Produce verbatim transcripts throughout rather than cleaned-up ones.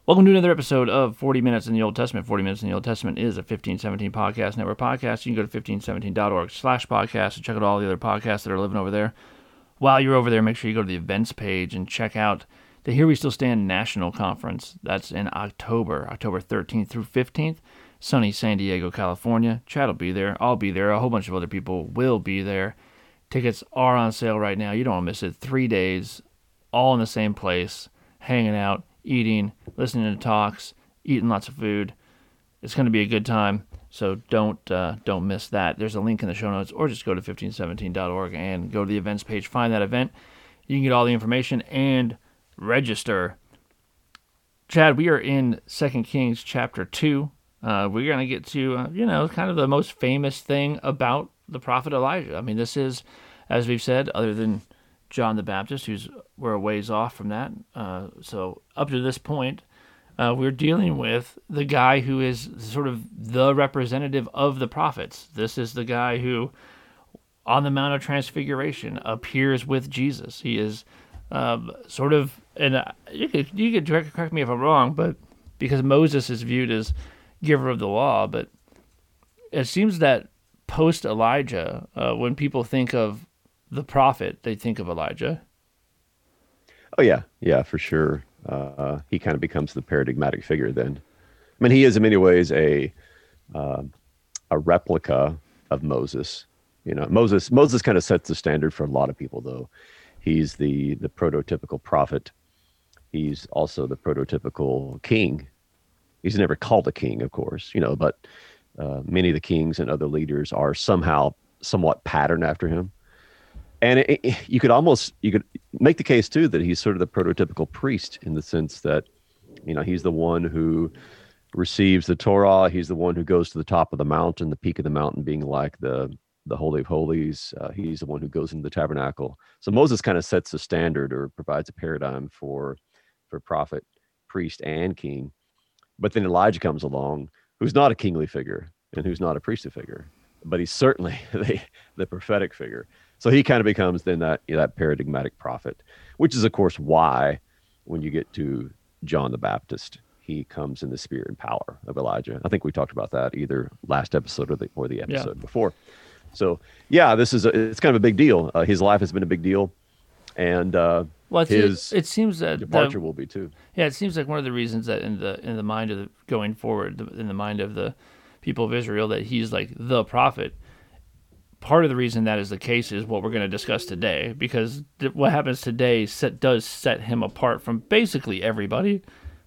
Welcome to another episode of forty Minutes in the Old Testament. forty Minutes in the Old Testament is a fifteen seventeen Podcast Network podcast. You can go to fifteen seventeen dot org slash podcast and check out all the other podcasts that are living over there. While you're over there, make sure you go to the events page and check out the Here We Still Stand National Conference. That's in October, October thirteenth through fifteenth. Sunny San Diego, California. Chad will be there. I'll be there. A whole bunch of other people will be there. Tickets are on sale right now. You don't want to miss it. Three days, all in the same place, hanging out, eating, listening to talks, eating lots of food. It's going to be a good time, so don't uh, don't miss that. There's a link in the show notes, or just go to fifteen seventeen dot org and go to the events page, find that event. You can get all the information and register. Chad, we are in Second Kings chapter two. Uh, we're going to get to, uh, you know, kind of the most famous thing about the prophet Elijah. I mean, this is, as we've said, other than John the Baptist, who's we're a ways off from that. Uh, so up to this point, uh, we're dealing with the guy who is sort of the representative of the prophets. This is the guy who, on the Mount of Transfiguration, appears with Jesus. He is um, sort of, and uh, you could you could correct, correct me if I'm wrong, but because Moses is viewed as giver of the law, but it seems that post Elijah, uh, when people think of the prophet, they think of Elijah. Oh yeah, yeah, for sure. Uh, he kind of becomes the paradigmatic figure then. I mean, he is in many ways a uh, a replica of Moses. You know, Moses Moses kind of sets the standard for a lot of people, though. He's the the prototypical prophet. He's also the prototypical king. He's never called a king, of course, you know, but uh, many of the kings and other leaders are somehow somewhat patterned after him. And it, it, you could almost, you could make the case too that he's sort of the prototypical priest in the sense that, you know, he's the one who receives the Torah. He's the one who goes to the top of the mountain, the peak of the mountain being like the, the Holy of Holies. Uh, he's the one who goes into the tabernacle. So Moses kind of sets the standard or provides a paradigm for, for prophet, priest, and king. But then Elijah comes along, who's not a kingly figure and who's not a priestly figure, but he's certainly the, the prophetic figure. So he kind of becomes then that you know, that paradigmatic prophet, which is, of course, why when you get to John the Baptist, he comes in the spirit and power of Elijah. I think we talked about that either last episode or the, or the episode yeah. before. So, yeah, this is a, it's kind of a big deal. Uh, his life has been a big deal. And uh, well, his it, it seems that departure the, will be too. Yeah, it seems like one of the reasons that in the in the mind of the, going forward, in the mind of the people of Israel, that he's like the prophet. Part of the reason that is the case is what we're going to discuss today, because th- what happens today set, does set him apart from basically everybody.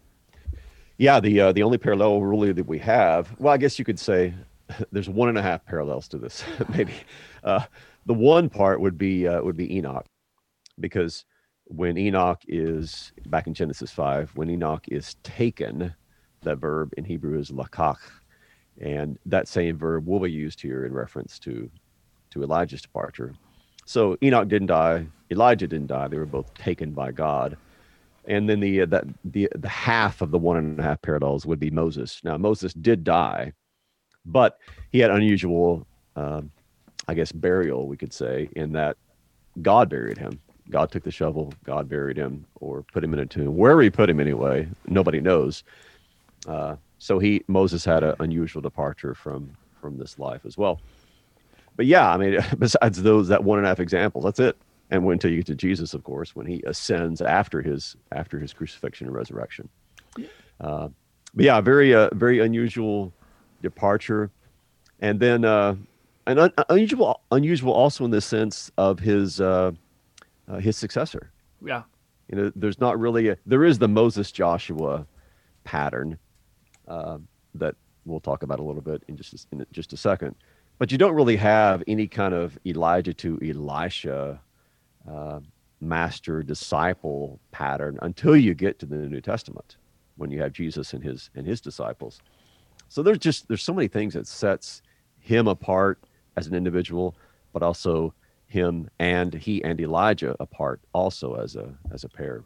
Yeah, the uh, the only parallel really that we have, well, I guess you could say there's one and a half parallels to this, maybe. Uh, the one part would be uh, would be Enoch. Because when Enoch is, back in Genesis five, when Enoch is taken, that verb in Hebrew is lakach, and that same verb will be used here in reference to, to Elijah's departure. So Enoch didn't die, Elijah didn't die, they were both taken by God. And then the, uh, that, the, the half of the one and a half parallels would be Moses. Now, Moses did die, but he had unusual, uh, I guess, burial, we could say, in that God buried him. God took the shovel, God buried him, or put him in a tomb. Wherever he put him anyway, nobody knows. Uh, so he Moses had an unusual departure from, from this life as well. But yeah, I mean, besides those, that one and a half examples, that's it. And when, until you get to Jesus, of course, when he ascends after his after his crucifixion and resurrection. Uh, but yeah, very uh, very unusual departure. And then uh, an un- unusual unusual also in the sense of his uh, Uh, his successor. Yeah. You know, there's not really a, there is the Moses Joshua pattern uh, that we'll talk about a little bit in just a, in just a second, but you don't really have any kind of Elijah to Elisha uh, master disciple pattern until you get to the New Testament, when you have Jesus and his and his disciples. So there's just there's so many things that sets him apart as an individual, but also him and he and Elijah apart also as a as a pair.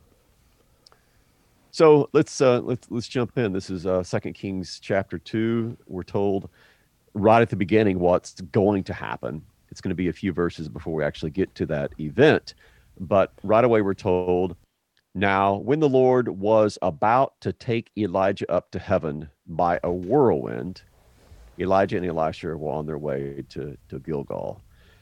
So let's uh, let's let's jump in. This is uh, Second Kings chapter two. We're told right at the beginning what's going to happen. It's going to be a few verses before we actually get to that event, but right away we're told, Now, when the Lord was about to take Elijah up to heaven by a whirlwind, Elijah and Elisha were on their way to, to Gilgal.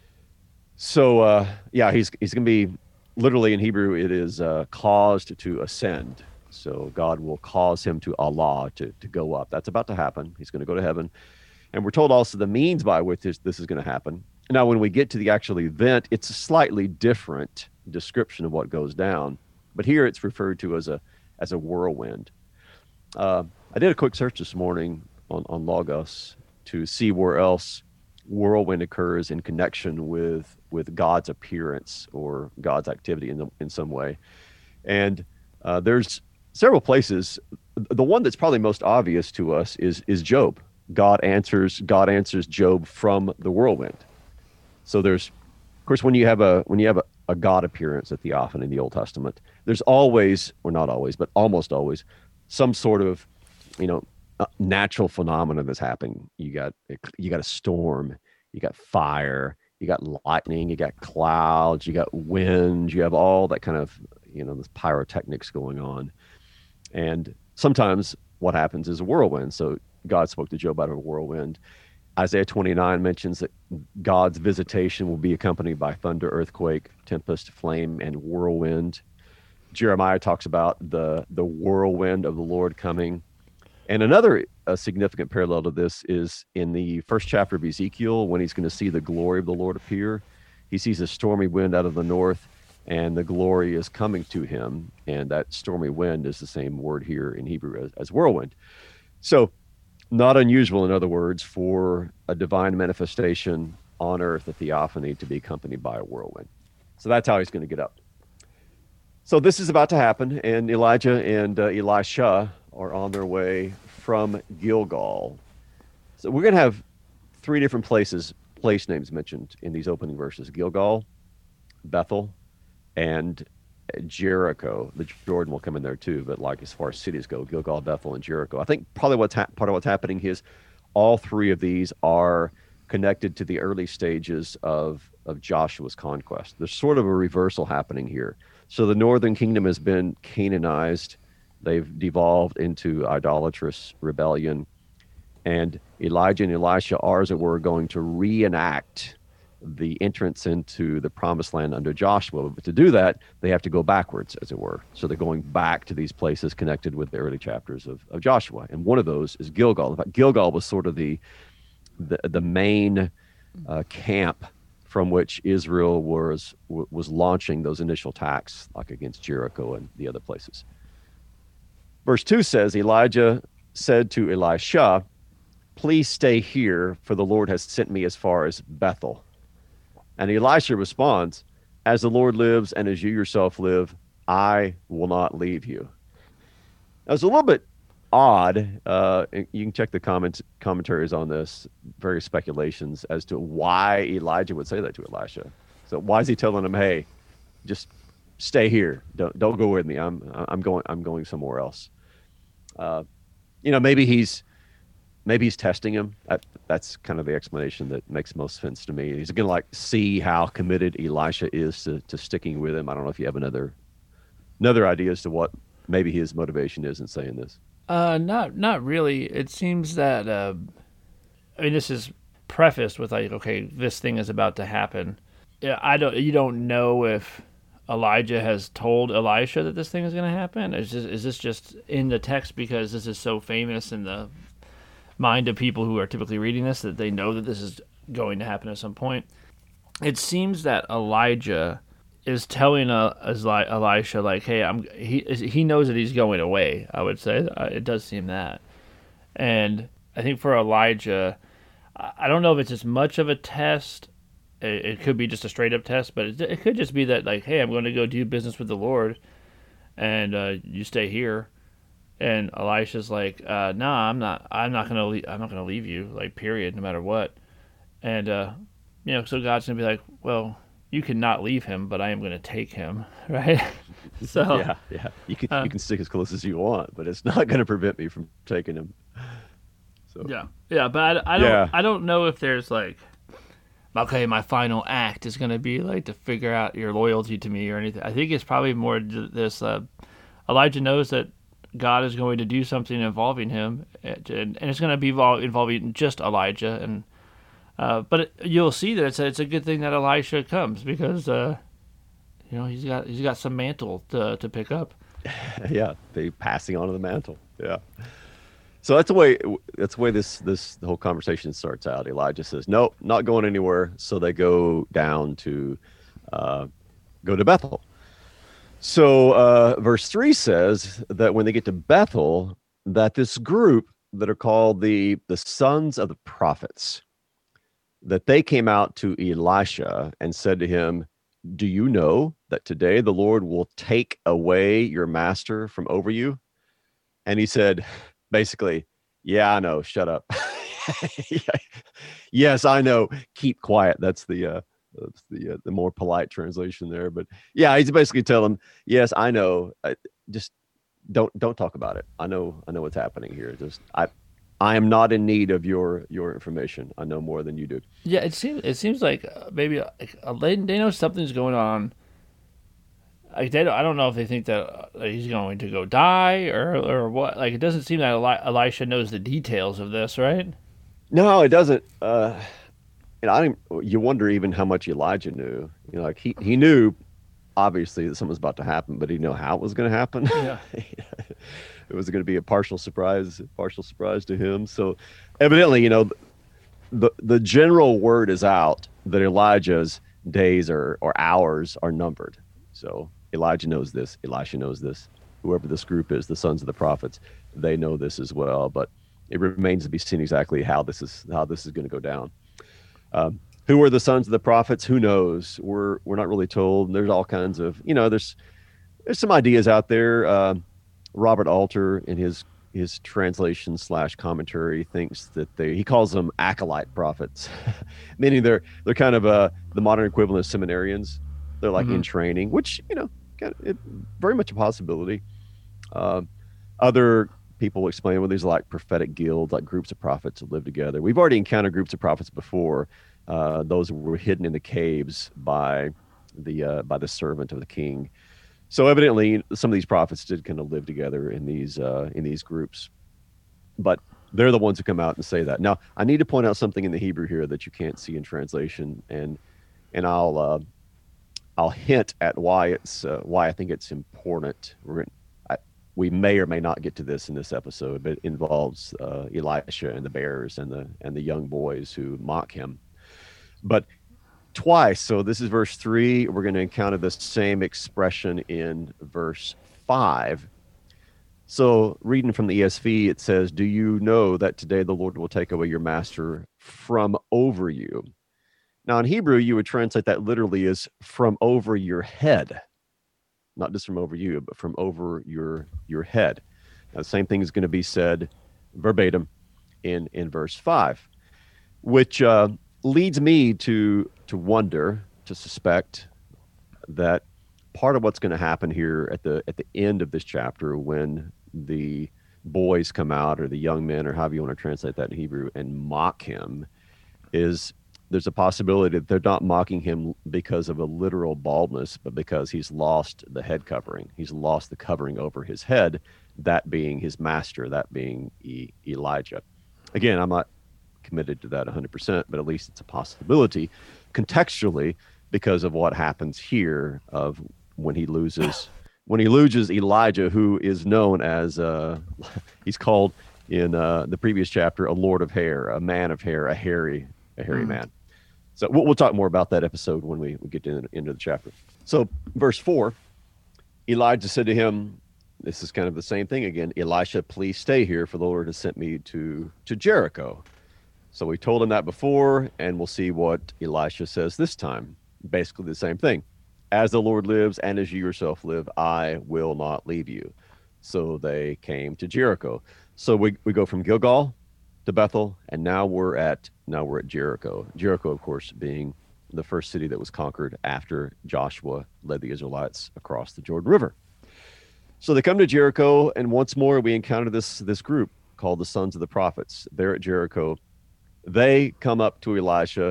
So, uh, yeah, he's he's going to be, literally in Hebrew, it is uh, caused to ascend. So God will cause him to Allah, to, to go up. That's about to happen. He's going to go to heaven. And we're told also the means by which this, this is going to happen. Now, when we get to the actual event, it's a slightly different description of what goes down. But here it's referred to as a as a whirlwind. Uh, I did a quick search this morning on, on Logos to see where else whirlwind occurs in connection with with God's appearance or God's activity in the, in some way. And uh, there's several places. The one that's probably most obvious to us is is Job. God answers God answers Job from the whirlwind. So there's, of course, when you have a when you have a, a God appearance, a theophany in the Old Testament, there's always, or not always, but almost always, some sort of, you know, uh, natural phenomena that's happening. You got you got a storm, you got fire, you got lightning, you got clouds, you got wind, you have all that kind of, you know, this pyrotechnics going on. And sometimes what happens is a whirlwind. So God spoke to Job out of a whirlwind. Isaiah twenty-nine mentions that God's visitation will be accompanied by thunder, earthquake, tempest, flame, and whirlwind. Jeremiah talks about the, the whirlwind of the Lord coming. And another uh, significant parallel to this is in the first chapter of Ezekiel, when he's going to see the glory of the Lord appear. He sees a stormy wind out of the north, and the glory is coming to him. And that stormy wind is the same word here in Hebrew as, as whirlwind. So, not unusual, in other words, for a divine manifestation on earth, a theophany, to be accompanied by a whirlwind. So that's how he's going to get up. So this is about to happen, and Elijah and uh, Elisha are on their way from Gilgal. So we're going to have three different places, place names mentioned in these opening verses: Gilgal, Bethel, and Jericho. The Jordan will come in there too, but like as far as cities go, Gilgal, Bethel, and Jericho. I think probably what's ha- part of what's happening is all three of these are connected to the early stages of of Joshua's conquest. There's sort of a reversal happening here. So the northern kingdom has been Canaanized. They've devolved into idolatrous rebellion. And Elijah and Elisha are, as it were, going to reenact the entrance into the promised land under Joshua. But to do that, they have to go backwards, as it were. So they're going back to these places connected with the early chapters of, of Joshua. And one of those is Gilgal. In fact, Gilgal was sort of the the, the main uh, camp from which Israel was was launching those initial attacks, like against Jericho and the other places. Verse two says, Elijah said to Elisha, "Please stay here, for the Lord has sent me as far as Bethel." And Elisha responds, "As the Lord lives and as you yourself live, I will not leave you." That was a little bit odd. Uh, you can check the comments, commentaries on this, various speculations as to why Elijah would say that to Elisha. So why is he telling him, "Hey, just stay here. Don't don't go with me. I'm I'm going I'm going somewhere else." Uh, you know, maybe he's maybe he's testing him. That, that's kind of the explanation that makes most sense to me. He's going to like see how committed Elisha is to, to sticking with him. I don't know if you have another another idea as to what maybe his motivation is in saying this. Uh, not not really. It seems that uh, I mean, this is prefaced with like, okay, this thing is about to happen. Yeah, I don't. You don't know if Elijah has told Elisha that this thing is going to happen. Is this, is this just in the text because this is so famous in the mind of people who are typically reading this that they know that this is going to happen at some point? It seems that Elijah is telling uh, Eli- Elisha, like, hey, I'm. He he knows that he's going away. I would say uh, it does seem that, and I think for Elijah, I don't know if it's as much of a test. It, it could be just a straight up test, but it, it could just be that, like, hey, I'm going to go do business with the Lord, and uh, you stay here. And Elisha's like, uh, nah, I'm not. I'm not gonna. Le- I'm not gonna leave you. Like, period, no matter what. And uh, you know, so God's gonna be like, well, you can not leave him, but I am gonna take him, right? So yeah, yeah, you can uh, you can stick as close as you want, but it's not gonna prevent me from taking him. So yeah, yeah, but I, I don't. Yeah. I don't know if there's like, okay, my final act is going to be like to figure out your loyalty to me or anything. I think it's probably more this. Uh, Elijah knows that God is going to do something involving him, and, and it's going to be involving just Elijah. And uh, but it, you'll see that it's a, it's a good thing that Elisha comes because uh, you know he's got he's got some mantle to to pick up. Yeah, they passing on of the mantle. Yeah. So that's the way that's the way this this the whole conversation starts out. Elijah says, "Nope, not going anywhere." So they go down to uh, go to Bethel. So uh, verse three says that when they get to Bethel, that this group that are called the the sons of the prophets, that they came out to Elisha and said to him, "Do you know that today the Lord will take away your master from over you?" And he said, basically, "Yeah, I know. Shut up." Yes, I know. Keep quiet. That's the uh, that's the uh, the more polite translation there. But yeah, he's basically telling him, "Yes, I know. I, just don't don't talk about it. I know I know what's happening here. Just I I am not in need of your your information. I know more than you do." Yeah, it seems it seems like uh, maybe uh, they they know something's going on. Like they don't, I don't know if they think that uh, he's going to go die or or what. Like it doesn't seem that Eli- Elisha knows the details of this, right? No, it doesn't. Uh, and I don't, you wonder even how much Elijah knew. You know, like he he knew obviously that something was about to happen, but he didn't know how it was going to happen. Yeah. It was going to be a partial surprise, partial surprise to him. So evidently, you know, the the general word is out that Elijah's days or or hours are numbered. So Elijah knows this. Elisha knows this. Whoever this group is, the sons of the prophets, they know this as well. But it remains to be seen exactly how this is how this is going to go down. Um, who are the sons of the prophets? Who knows? We're we're not really told. There's all kinds of you know. There's there's some ideas out there. Uh, Robert Alter in his his translation slash commentary thinks that they he calls them acolyte prophets, meaning they're they're kind of uh, the modern equivalent of seminarians. They're like mm-hmm. in training, which you know, kind of, it, very much a possibility. Uh, other people explain well, these are like prophetic guilds, like groups of prophets that live together. We've already encountered groups of prophets before. Uh, those were hidden in the caves by the uh, by the servant of the king. So evidently, some of these prophets did kind of live together in these uh, in these groups, but they're the ones who come out and say that. Now, I need to point out something in the Hebrew here that you can't see in translation, and and I'll uh, I'll hint at why it's uh, why I think it's important. We're I, we may or may not get to this in this episode, but it involves uh, Elisha and the bears and the and the young boys who mock him. But twice, so this is verse three. We're going to encounter the same expression in verse five. So reading from the E S V, it says, "Do you know that today the Lord will take away your master from over you?" Now, in Hebrew, you would translate that literally as from over your head, not just from over you, but from over your your head. Now, the same thing is going to be said verbatim in, in verse five, which uh, leads me to to wonder, to suspect that part of what's going to happen here at the at the end of this chapter when the boys come out, or the young men, or however you want to translate that in Hebrew, and mock him, is there's a possibility that they're not mocking him because of a literal baldness, but because he's lost the head covering. He's lost the covering over his head, that being his master, that being e- Elijah. Again, I'm not committed to that one hundred percent, but at least it's a possibility contextually because of what happens here of when he loses when he loses Elijah, who is known as uh, he's called in uh, the previous chapter a lord of hair, a man of hair, a hairy a hairy mm. man. So we'll, we'll talk more about that episode when we, we get to the end of the chapter. So verse four, Elijah said to him, this is kind of the same thing again, "Elisha, please stay here, for the Lord has sent me to, to Jericho." So we told him that before, and we'll see what Elisha says this time. Basically the same thing. "As the Lord lives and as you yourself live, I will not leave you." So they came to Jericho. So we, we go from Gilgal to Bethel, and now we're at now we're at Jericho. Jericho, of course, being the first city that was conquered after Joshua led the Israelites across the Jordan River. So they come to Jericho, and once more we encounter this this group called the Sons of the Prophets. They're at Jericho. They come up to Elisha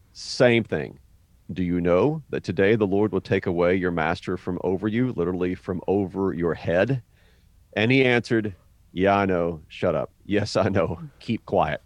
Same thing. Do you know that today the Lord will take away your master from over you, literally from over your head? And he answered, yeah, I know. Shut up. Yes, I know. Keep quiet.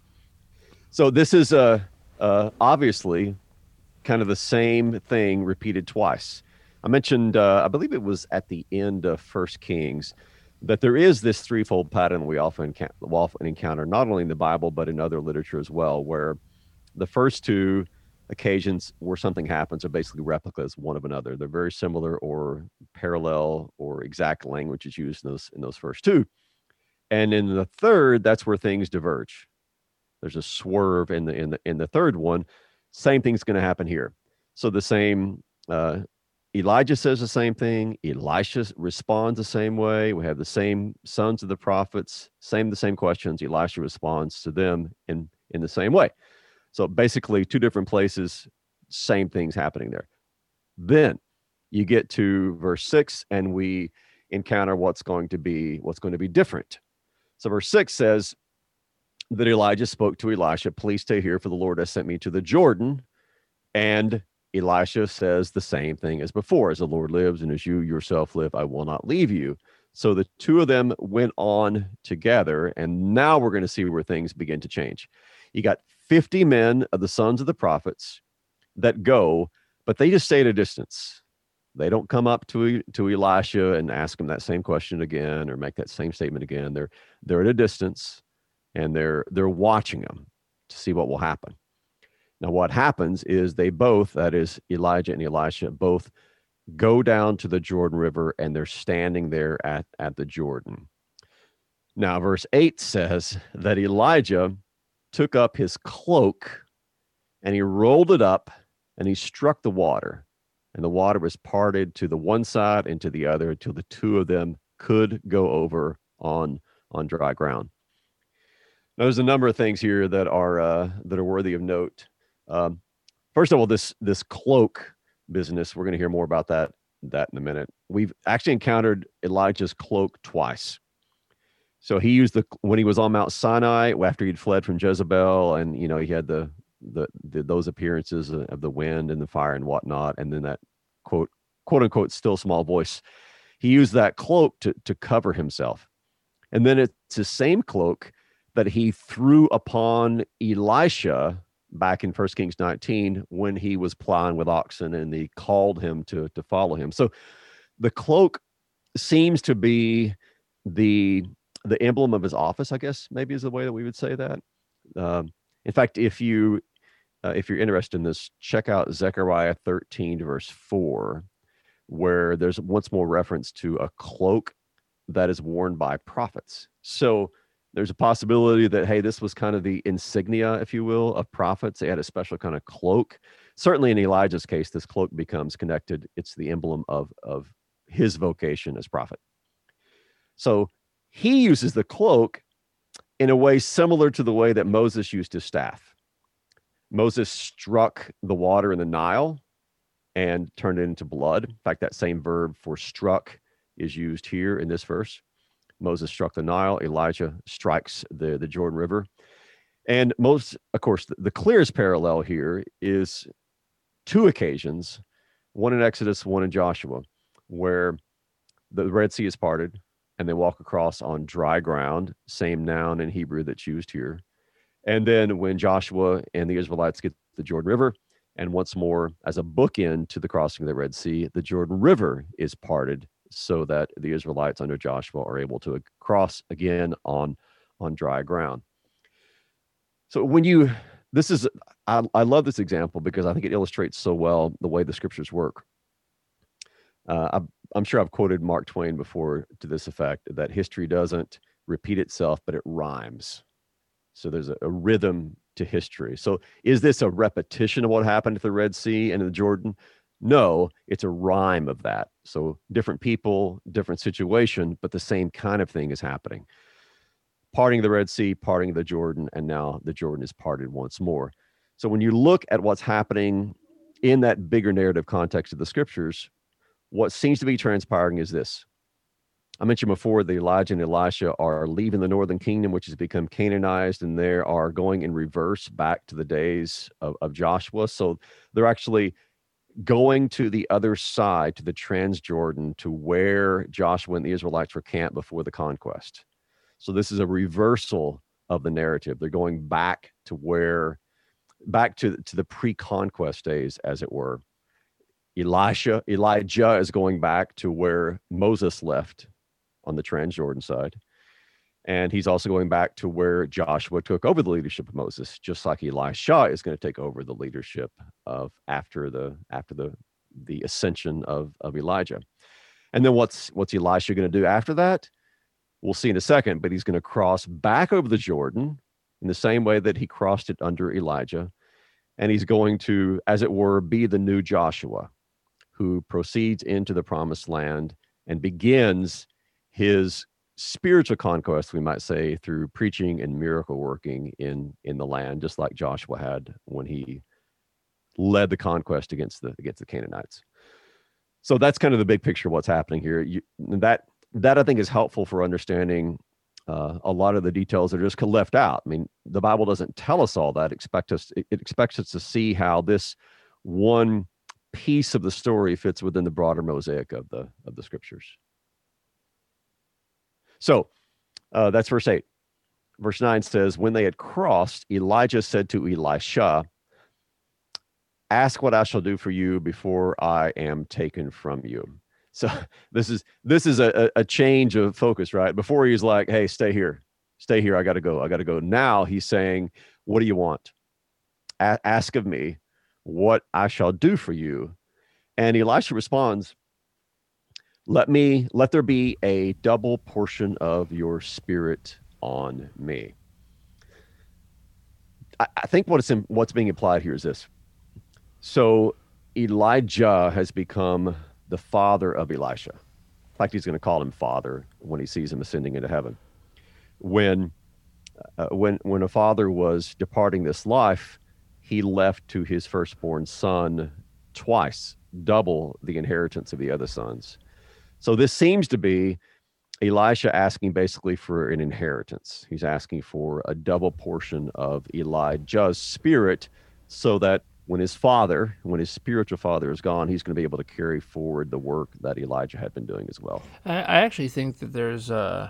So this is uh, uh, obviously kind of the same thing repeated twice. I mentioned, uh, I believe it was at the end of First Kings, that there is this threefold pattern we often, enc- often encounter, not only in the Bible, but in other literature as well, where the first two occasions where something happens are basically replicas one of another. They're very similar or parallel or exact language is used in those in those first two. And in the third, that's where things diverge. There's a swerve in the in the in the third one. Same thing's going to happen here. So the same uh, Elijah says the same thing. Elisha responds the same way. We have the same sons of the prophets, same the same questions. Elisha responds to them in in the same way. So basically, two different places, same things happening there. Then you get to verse six, and we encounter what's going to be what's going to be different. So verse six says that Elijah spoke to Elisha, "Please stay here, for the Lord has sent me to the Jordan." And Elisha says the same thing as before: "As the Lord lives, and as you yourself live, I will not leave you." So the two of them went on together, and now we're going to see where things begin to change. You got fifty men of the sons of the prophets that go, but they just stay at a distance. They don't come up to to Elisha and ask him that same question again or make that same statement again. They're they're at a distance, and they're they're watching him to see what will happen. Now, what happens is they both, that is Elijah and Elisha, both go down to the Jordan River, and they're standing there at, at the Jordan. Now, verse eight says that Elijah took up his cloak and he rolled it up and he struck the water, and the water was parted to the one side and to the other until the two of them could go over on, on dry ground. Now, there's a number of things here that are uh, that are worthy of note. Um, first of all, this this cloak business, we're going to hear more about that that in a minute. We've actually encountered Elijah's cloak twice. So he used the when he was on Mount Sinai after he'd fled from Jezebel, and you know he had the the, the those appearances of the wind and the fire and whatnot, and then that quote quote unquote still small voice. He used that cloak to to cover himself, and then it's the same cloak that he threw upon Elisha back in First Kings nineteen when he was plowing with oxen and he called him to, to follow him. So the cloak seems to be the the emblem of his office, I guess, maybe is the way that we would say that. Um, in fact, if you uh, if you're interested in this, check out Zechariah thirteen, verse four, where there's once more reference to a cloak that is worn by prophets. So there's a possibility that, hey, this was kind of the insignia, if you will, of prophets. They had a special kind of cloak. Certainly in Elijah's case, this cloak becomes connected. It's the emblem of, of his vocation as prophet. So he uses the cloak in a way similar to the way that Moses used his staff. Moses struck the water in the Nile and turned it into blood. In fact, that same verb for struck is used here in this verse. Moses struck the Nile. Elijah strikes the, the Jordan River. And most, of course, the, the clearest parallel here is two occasions, one in Exodus, one in Joshua, where the Red Sea is parted and they walk across on dry ground, same noun in Hebrew that's used here. And then when Joshua and the Israelites get the Jordan River, and once more, as a bookend to the crossing of the Red Sea, the Jordan River is parted so that the Israelites under Joshua are able to cross again on, on dry ground. So when you, this is, I, I love this example because I think it illustrates so well the way the scriptures work. Uh, I, I'm sure I've quoted Mark Twain before to this effect, that history doesn't repeat itself, but it rhymes. So there's a, a rhythm to history. So is this a repetition of what happened at the Red Sea and in the Jordan? No, it's a rhyme of that. So different people, different situation, but the same kind of thing is happening. Parting the Red Sea, parting the Jordan, and now the Jordan is parted once more. So when you look at what's happening in that bigger narrative context of the scriptures, what seems to be transpiring is this. I mentioned before that Elijah and Elisha are leaving the northern kingdom, which has become Canaanized, and they are going in reverse back to the days of, of Joshua. So they're actually going to the other side, to the Transjordan, to where Joshua and the Israelites were camped before the conquest. So this is a reversal of the narrative. They're going back to where, back to, to the pre-conquest days, as it were. Elisha, Elijah is going back to where Moses left on the Transjordan side. And he's also going back to where Joshua took over the leadership of Moses, just like Elisha is going to take over the leadership of after the after the the ascension of, of Elijah. And then what's what's Elisha going to do after that? We'll see in a second, but he's going to cross back over the Jordan in the same way that he crossed it under Elijah. And he's going to, as it were, be the new Joshua, who proceeds into the promised land and begins his spiritual conquest, we might say, through preaching and miracle working in in the land, just like Joshua had when he led the conquest against the against the Canaanites. So that's kind of the big picture of what's happening here. You, that that I think is helpful for understanding uh, a lot of the details that are just left out. I mean, the Bible doesn't tell us all that. Expect us it, it expects us to see how this one piece of the story fits within the broader mosaic of the of the scriptures. So uh, that's verse eight. Verse nine says, when they had crossed, Elijah said to Elisha, ask what I shall do for you before I am taken from you. So this is this is a, a change of focus, right? Before he's like, hey, stay here, stay here. I got to go. I got to go. Now he's saying, what do you want? A- ask of me what I shall do for you. And Elisha responds, Let me, let there be a double portion of your spirit on me. I, I think what it's in, what's being implied here is this. So Elijah has become the father of Elisha. In fact, he's going to call him father when he sees him ascending into heaven. When, uh, when, when a father was departing this life, he left to his firstborn son twice, double the inheritance of the other sons. So this seems to be Elisha asking basically for an inheritance. He's asking for a double portion of Elijah's spirit so that when his father, when his spiritual father is gone, he's going to be able to carry forward the work that Elijah had been doing as well. I, I actually think that there's uh,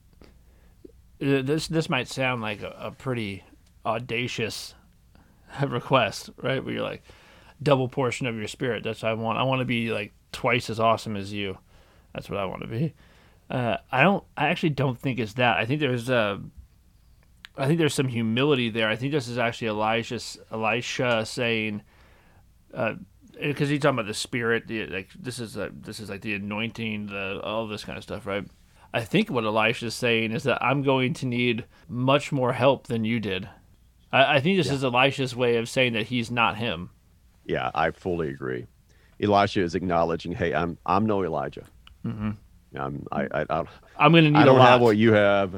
this. This might sound like a, a pretty audacious request, right? Where you're like, double portion of your spirit. That's what I want. I want to be like twice as awesome as you. That's what I want to be. Uh, I don't. I actually don't think it's that. I think there's uh, I think there's some humility there. I think this is actually Elisha, Elisha saying, because uh, he's talking about the spirit. The, like this is a, this is like the anointing, the all this kind of stuff, right? I think what Elisha is saying is that I'm going to need much more help than you did. I, I think this yeah. is Elisha's way of saying that he's not him. Yeah, I fully agree. Elisha is acknowledging, hey, I'm I'm no Elijah. Mm-hmm. I'm I, I, I I'm going to need I don't a lot. have what you have.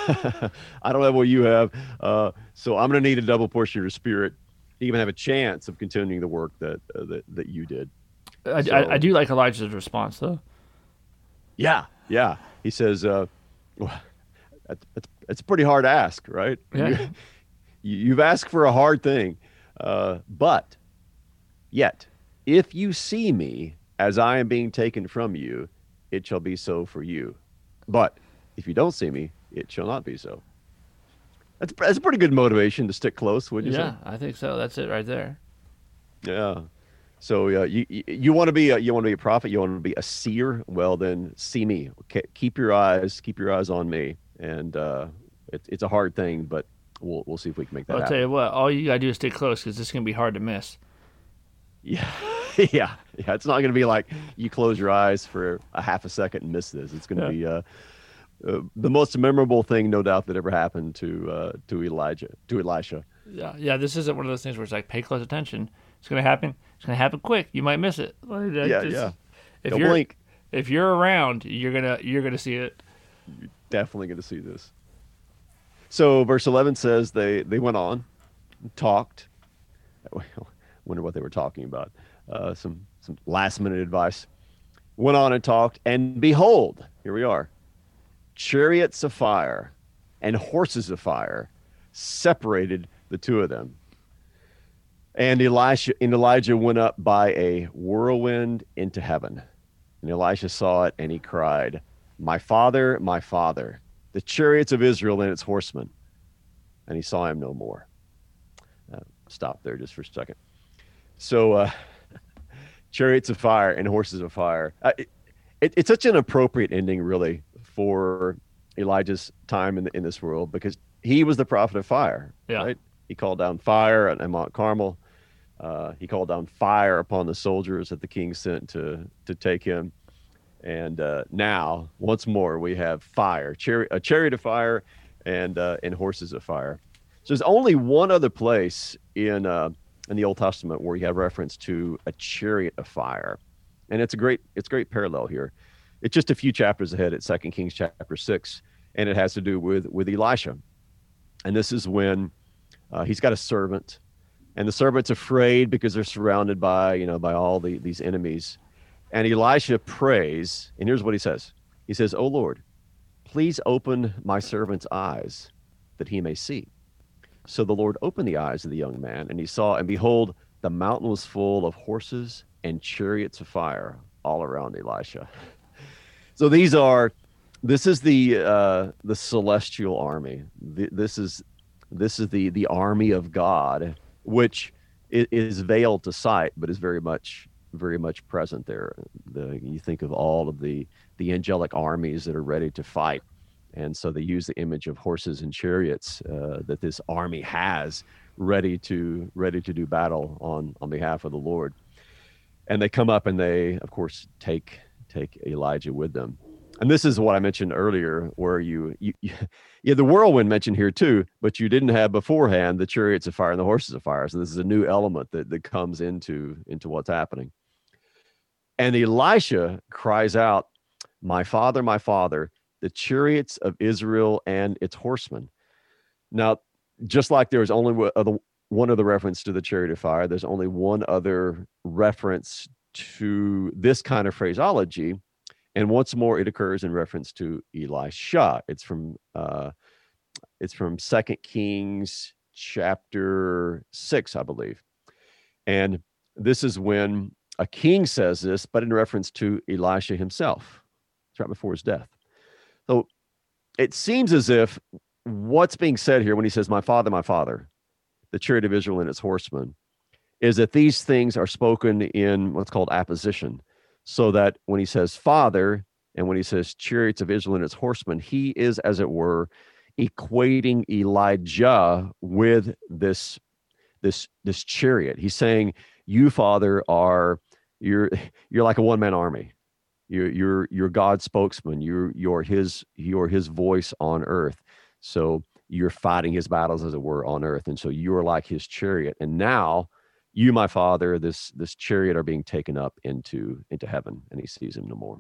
I don't have what you have. Uh, so I'm going to need a double portion of your spirit to even have a chance of continuing the work that uh, that that you did. I, so, I, I do like Elijah's response though. Yeah, yeah. He says, uh, well, that's, that's, that's a pretty hard ask, right? Yeah. You, you've asked for a hard thing, uh, but yet, if you see me as I am being taken from you, it shall be so for you. But if you don't see me, it shall not be so. That's, that's a pretty good motivation to stick close, wouldn't you yeah, say? Yeah, I think so. That's it right there. Yeah. So uh, you you, you want to be a, you want to be a prophet, you want to be a seer. Well, then see me. Okay, keep your eyes keep your eyes on me. And uh, it, it's a hard thing, but we'll we'll see if we can make that I'll happen. tell you what. All you gotta do is stay close because this is gonna be hard to miss. Yeah. yeah. Yeah. It's not going to be like you close your eyes for a half a second and miss this. It's going to yeah. be uh, uh, the most memorable thing, no doubt, that ever happened to uh, to Elijah, to Elisha. Yeah. Yeah. This isn't one of those things where it's like, pay close attention. It's going to happen. It's going to happen quick. You might miss it. Like, yeah. just, yeah. If Don't you're, blink. If you're around, you're going to, you're going to see it. You're definitely going to see this. So verse eleven says they, they went on, talked. I wonder what they were talking about. Uh, some some last minute advice. Went on and talked, and behold, here we are. chariots of fire and horses of fire separated the two of them. And Elisha and Elijah went up by a whirlwind into heaven. And Elisha saw it, and he cried, "My father, my father, the chariots of Israel and its horsemen." And he saw him no more. Uh, stop there just for a second. So, uh, chariots of fire and horses of fire. Uh, it, it, it's such an appropriate ending, really, for Elijah's time in, the, in this world, because he was the prophet of fire. Yeah. Right? He called down fire at Mount Carmel. Uh, he called down fire upon the soldiers that the king sent to to take him. And uh, now, once more, we have fire, chari- a chariot of fire and uh, and horses of fire. So there's only one other place in uh, in the Old Testament where you have reference to a chariot of fire, and it's a great it's a great parallel here. It's just a few chapters ahead at Second Kings chapter six, and it has to do with with Elisha. And this is when uh, he's got a servant, and the servant's afraid because they're surrounded by you know by all the, these enemies. And Elisha prays, and here's what he says. He says, "O Lord, please open my servant's eyes that he may see." So the Lord opened the eyes of the young man, and he saw, and behold, the mountain was full of horses and chariots of fire all around Elisha. So these are, this is the uh, the celestial army. The, this is this is the the army of God, which is veiled to sight, but is very much very much present there. The, you think of all of the the angelic armies that are ready to fight, and so they use the image of horses and chariots uh, that this army has ready to ready to do battle on on behalf of the Lord. And they come up and they, of course, take take Elijah with them. And this is what I mentioned earlier, where you you, you yeah the whirlwind mentioned here too, but you didn't have beforehand the chariots of fire and the horses of fire. So this is a new element that that comes into into what's happening. And Elisha cries out, "My father, my father, the chariots of Israel and its horsemen." Now, just like there's only one other reference to the chariot of fire, there's only one other reference to this kind of phraseology. And once more, it occurs in reference to Elisha. It's from uh, it's from Second Kings chapter six, I believe. And this is when a king says this, but in reference to Elisha himself. It's right before his death. So it seems as if what's being said here when he says, "My father, my father, the chariot of Israel and its horsemen," is that these things are spoken in what's called apposition. So that when he says father and when he says chariots of Israel and its horsemen, he is, as it were, equating Elijah with this, this, this chariot. He's saying, "You, Father, are you're you're like a one-man army. You're you're you're God's spokesman. You're you're his you're his voice on earth. So you're fighting his battles, as it were, on earth. And so you're like his chariot. And now you, my father, this this chariot are being taken up into into heaven," and he sees him no more.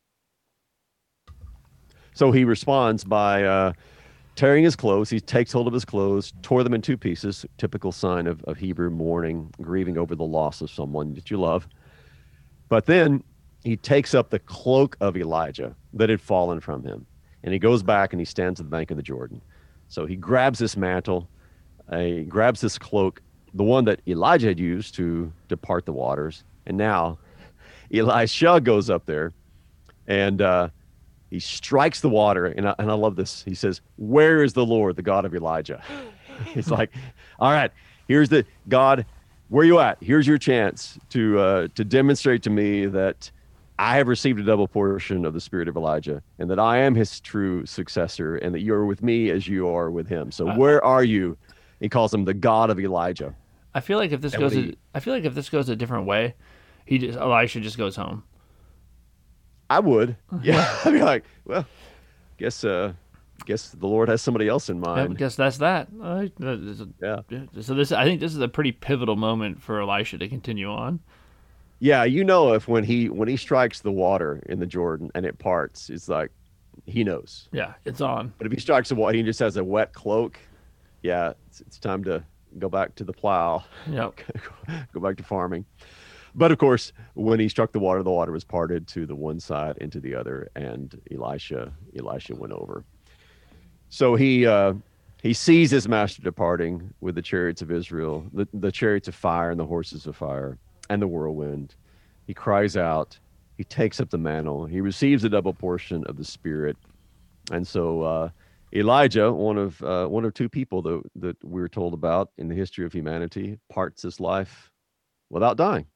So he responds by uh, tearing his clothes. He takes hold of his clothes, tore them in two pieces, typical sign of, of Hebrew mourning, grieving over the loss of someone that you love. But then he takes up the cloak of Elijah that had fallen from him, and he goes back and he stands at the bank of the Jordan. So he grabs this mantle, uh, he grabs this cloak, the one that Elijah had used to depart the waters, and now Elisha goes up there and uh, he strikes the water, and I, and I love this. He says, "Where is the Lord, the God of Elijah?" He's like, "All right, here's the God. Where you at? Here's your chance to uh, to demonstrate to me that I have received a double portion of the spirit of Elijah, and that I am his true successor, and that you are with me as you are with him. So uh, where are you?" He calls him the God of Elijah. I feel like if this And goes, he- a, I feel like if this goes a different way, he just Elisha just goes home. I would, yeah. I'd be like, well, guess uh, guess the Lord has somebody else in Yeah, I mind. guess that's that. All right. That is a- Yeah. So this, I think, this is a pretty pivotal moment for Elisha to continue on. Yeah, you know, if when he when he strikes the water in the Jordan and it parts, it's like he knows. Yeah, it's on. But if he strikes the water, he just has a wet cloak. Yeah, it's, it's time to go back to the plow. Yep. Go back to farming. But of course, when he struck the water, the water was parted to the one side and to the other, and Elisha, Elisha went over. So he uh, he sees his master departing with the chariots of Israel, the, the chariots of fire and the horses of fire and the whirlwind. He cries out. He takes up the mantle. He receives a double portion of the Spirit. And so uh, Elijah, one of uh, one of two people that, that we're told about in the history of humanity, parts his life without dying.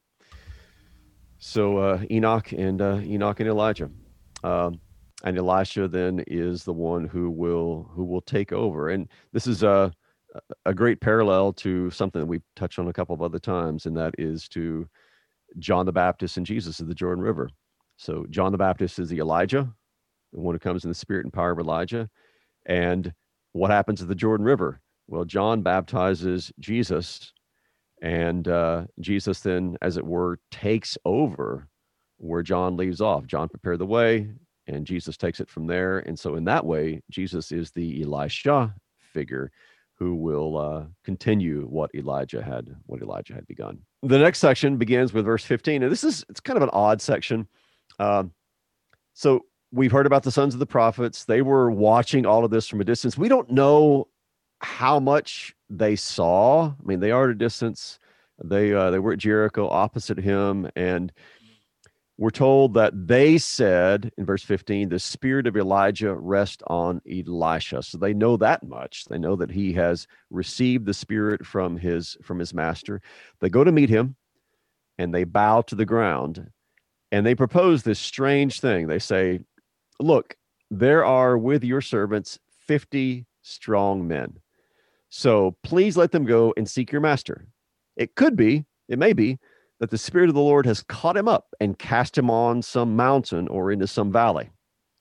So uh, Enoch and uh, Enoch and Elijah, um, and Elisha then is the one who will who will take over. And this is a a great parallel to something that we've touched on a couple of other times, and that is to John the Baptist and Jesus at the Jordan River. So John the Baptist is the Elijah, the one who comes in the spirit and power of Elijah. And what happens at the Jordan River? Well, John baptizes Jesus, and uh, Jesus then, as it were, takes over where John leaves off. John prepared the way, and Jesus takes it from there. And so in that way, Jesus is the Elisha figure who will uh, continue what Elijah had, what Elijah had begun. The next section begins with verse fifteen, and this is, it's kind of an odd section. Um, so we've heard about the sons of the prophets. They were watching all of this from a distance. We don't know how much they saw. I mean, they are at a distance. They uh, they were at Jericho opposite him, and we're told that they said in verse fifteen, the spirit of Elijah rest on Elisha. So they know that much. They know that he has received the spirit from his from his master. They go to meet him, and they bow to the ground, and they propose this strange thing. They say, look, there are with your servants fifty strong men. So please let them go and seek your master. It could be, it may be, that the Spirit of the Lord has caught him up and cast him on some mountain or into some valley.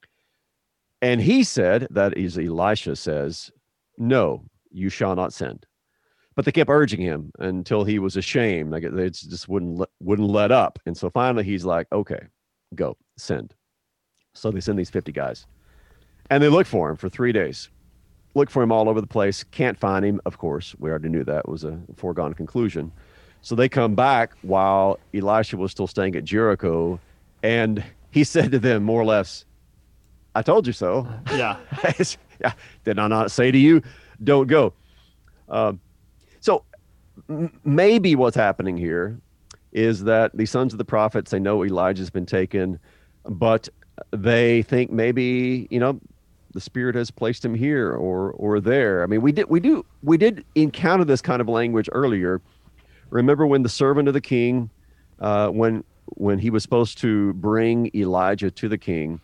And he said, that is Elisha says, no, you shall not send. But they kept urging him until he was ashamed. Like they just wouldn't let, wouldn't let up. And so finally he's like, okay, go, send. So they send these fifty guys. And they look for him for three days. Look for him all over the place. Can't find him, of course. We already knew that was a foregone conclusion. So they come back while Elisha was still staying at Jericho, and he said to them, more or less, I told you so. Yeah. yeah. Did I not say to you, don't go? Um, so m- maybe what's happening here is that the sons of the prophets, they know Elijah's been taken, but they think maybe, you know, the Spirit has placed him here or or there. I mean, we did we do we did encounter this kind of language earlier. Remember when the servant of the king, uh, when when he was supposed to bring Elijah to the king,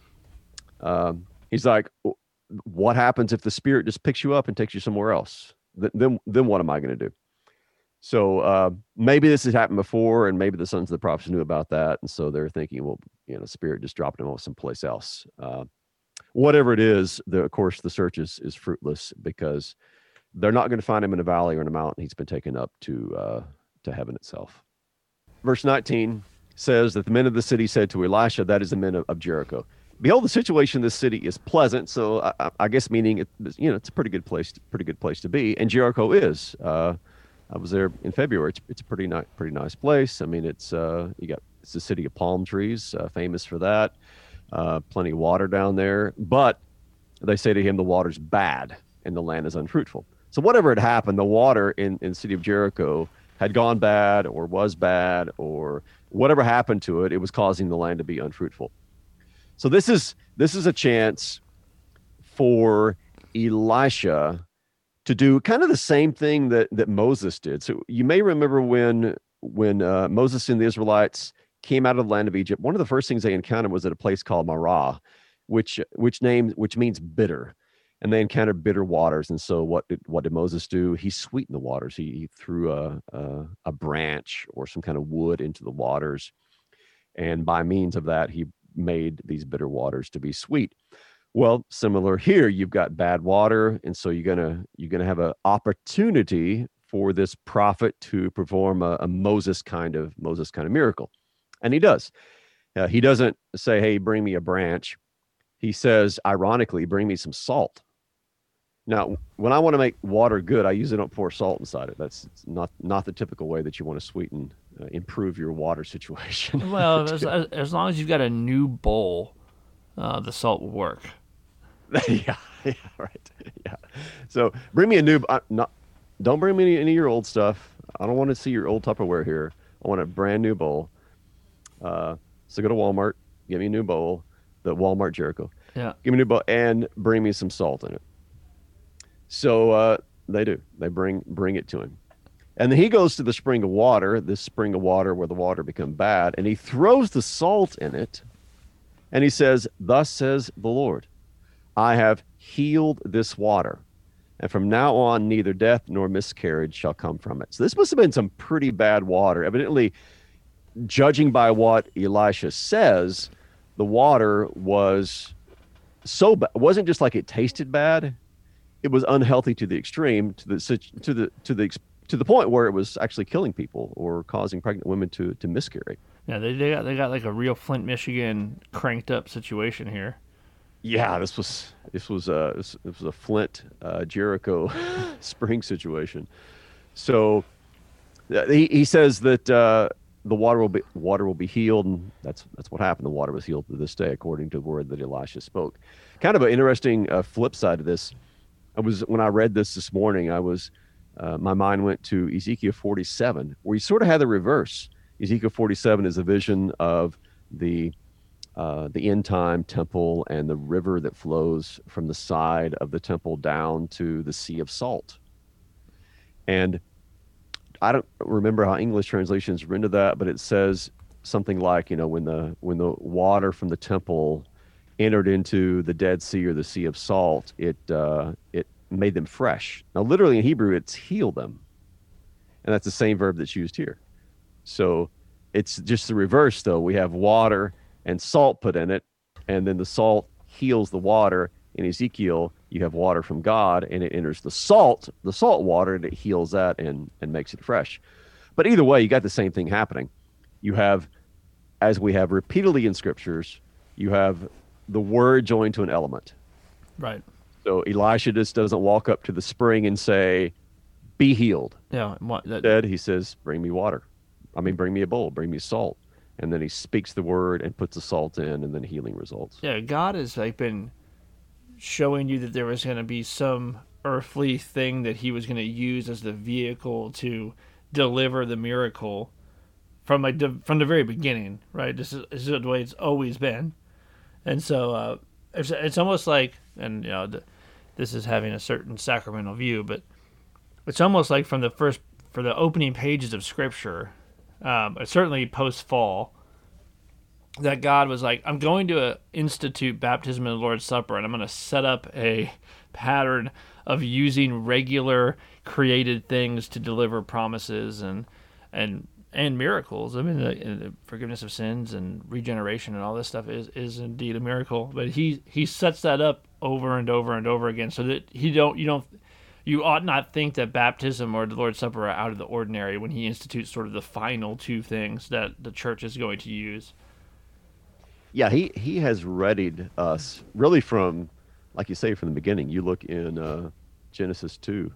um, he's like, "What happens if the Spirit just picks you up and takes you somewhere else? Th- then then what am I going to do?" So uh, maybe this has happened before, and maybe the sons of the prophets knew about that, and so they're thinking, well, you know, Spirit just dropped him off someplace else. Uh, whatever it is, the, of course, the search is is fruitless because they're not going to find him in a valley or in a mountain. He's been taken up to uh, to heaven itself. Verse nineteen says that the men of the city said to Elisha, that is the men of, of Jericho, behold, the situation in this city is pleasant. So I, I guess meaning, it, you know, it's a pretty good place, pretty good place to be. And Jericho is. Uh, I was there in February. It's, it's a pretty nice, pretty nice place. I mean, it's uh, you got it's the city of palm trees, uh, famous for that. Uh, plenty of water down there. But they say to him, the water's bad and the land is unfruitful. So whatever had happened, the water in, in the city of Jericho had gone bad or was bad or whatever happened to it, it was causing the land to be unfruitful. So this is this is a chance for Elisha to do kind of the same thing that, that Moses did. So you may remember when when uh, Moses and the Israelites came out of the land of Egypt, one of the first things they encountered was at a place called Marah, which which name which means bitter. And they encountered bitter waters. And so what did, what did Moses do? He sweetened the waters. He, he threw a, a, a branch or some kind of wood into the waters. And by means of that, he made these bitter waters to be sweet. Well, similar here, you've got bad water. And so you're going to you're gonna have an opportunity for this prophet to perform a, a Moses kind of Moses kind of miracle. And he does. Uh, he doesn't say, hey, bring me a branch. He says, ironically, bring me some salt. Now, when I want to make water good, I usually don't pour salt inside it. That's not not the typical way that you want to sweeten, uh, improve your water situation. Well, as, as as long as you've got a new bowl, uh, the salt will work. yeah, yeah, right. Yeah. So bring me a new. Uh, not, don't bring me any, any of your old stuff. I don't want to see your old Tupperware here. I want a brand new bowl. Uh, so go to Walmart, get me a new bowl, the Walmart Jericho. Yeah. Give me a new bowl and bring me some salt in it. So uh, they do. They bring bring it to him. And then he goes to the spring of water, this spring of water where the water become bad, and he throws the salt in it. And he says, "Thus says the Lord, I have healed this water. And from now on, neither death nor miscarriage shall come from it." So this must have been some pretty bad water. Evidently, judging by what Elisha says, the water was so bad. It wasn't just like it tasted bad. It was unhealthy to the extreme, to the to the to the to the point where it was actually killing people or causing pregnant women to to miscarry. Yeah, they they got they got like a real Flint, Michigan cranked up situation here. Yeah, this was this was a this, this was a Flint uh, Jericho spring situation. So uh, he he says that uh, the water will be water will be healed, and that's that's what happened. The water was healed to this day, according to the word that Elisha spoke. Kind of an interesting uh, flip side of this. I was when I read this this morning, I was uh, my mind went to Ezekiel forty-seven, where you sort of had the reverse. Ezekiel forty-seven is a vision of the uh, the end time temple and the river that flows from the side of the temple down to the Sea of Salt. And I don't remember how English translations render that, but it says something like, you know, when the when the water from the temple entered into the Dead Sea or the Sea of Salt, it uh, it made them fresh. Now, literally in Hebrew, it's heal them, and that's the same verb that's used here. So it's just the reverse, though. We have water and salt put in it, and then the salt heals the water. In Ezekiel, you have water from God, and it enters the salt, the salt water, and it heals that and and makes it fresh. But either way, you got the same thing happening. You have, as we have repeatedly in scriptures, you have the word joined to an element. Right. So Elisha just doesn't walk up to the spring and say, "Be healed." Yeah. What, that, Instead, he says, "Bring me water. I mean, bring me a bowl, bring me salt." And then he speaks the word and puts the salt in, and then healing results. yeah, God has like been showing you that there was going to be some earthly thing that he was going to use as the vehicle to deliver the miracle from like the, from the very beginning, right? This is, this is the way it's always been. And so uh, it's it's almost like, and you know, the, this is having a certain sacramental view, but it's almost like from the first, for the opening pages of Scripture, um, certainly post-fall, that God was like, I'm going to uh, institute baptism and the Lord's Supper, and I'm going to set up a pattern of using regular created things to deliver promises and and and miracles. I mean, the, the forgiveness of sins and regeneration and all this stuff is, is indeed a miracle. But he he sets that up over and over and over again, so that he don't you don't you ought not think that baptism or the Lord's Supper are out of the ordinary when he institutes sort of the final two things that the church is going to use. Yeah, he, he has readied us really from, like you say, from the beginning. You look in uh, Genesis two.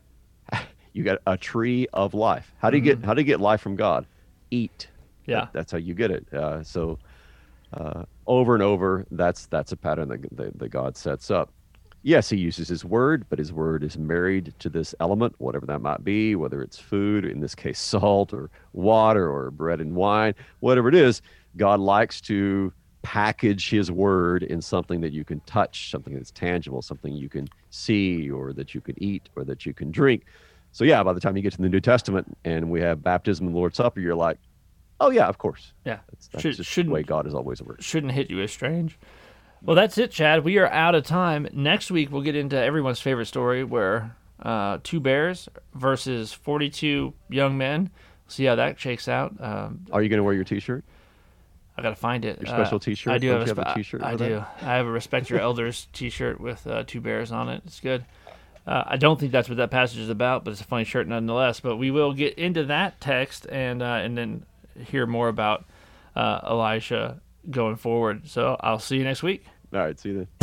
You got a tree of life. How do you Mm-hmm. get how do you get life from God? Eat. Yeah. That, that's how you get it. Uh, so uh, over and over, that's that's a pattern that, that that God sets up. Yes, he uses his word, but his word is married to this element, whatever that might be, whether it's food, in this case, salt or water or bread and wine, whatever it is. God likes to package his word in something that you can touch, something that's tangible, something you can see or that you can eat or that you can drink. So yeah, by the time you get to the New Testament and we have baptism and the Lord's Supper, you're like, oh yeah, of course. Yeah. That's, that's Should, just the shouldn't way God has always worked. shouldn't hit you as strange. Well, that's it, Chad. We are out of time. Next week, we'll get into everyone's favorite story where uh, two bears versus forty-two young men. See how that shakes out. Um, Are you going to wear your T-shirt? I got to find it. Your special Uh, T-shirt? I do Don't have, you a, have a spe- T-shirt I for do. that? I have a Respect Your Elders T-shirt with uh, two bears on it. It's good. Uh, I don't think that's what that passage is about, but it's a funny shirt nonetheless. But we will get into that text and uh, and then hear more about uh, Elisha going forward. So I'll see you next week. All right, see you then.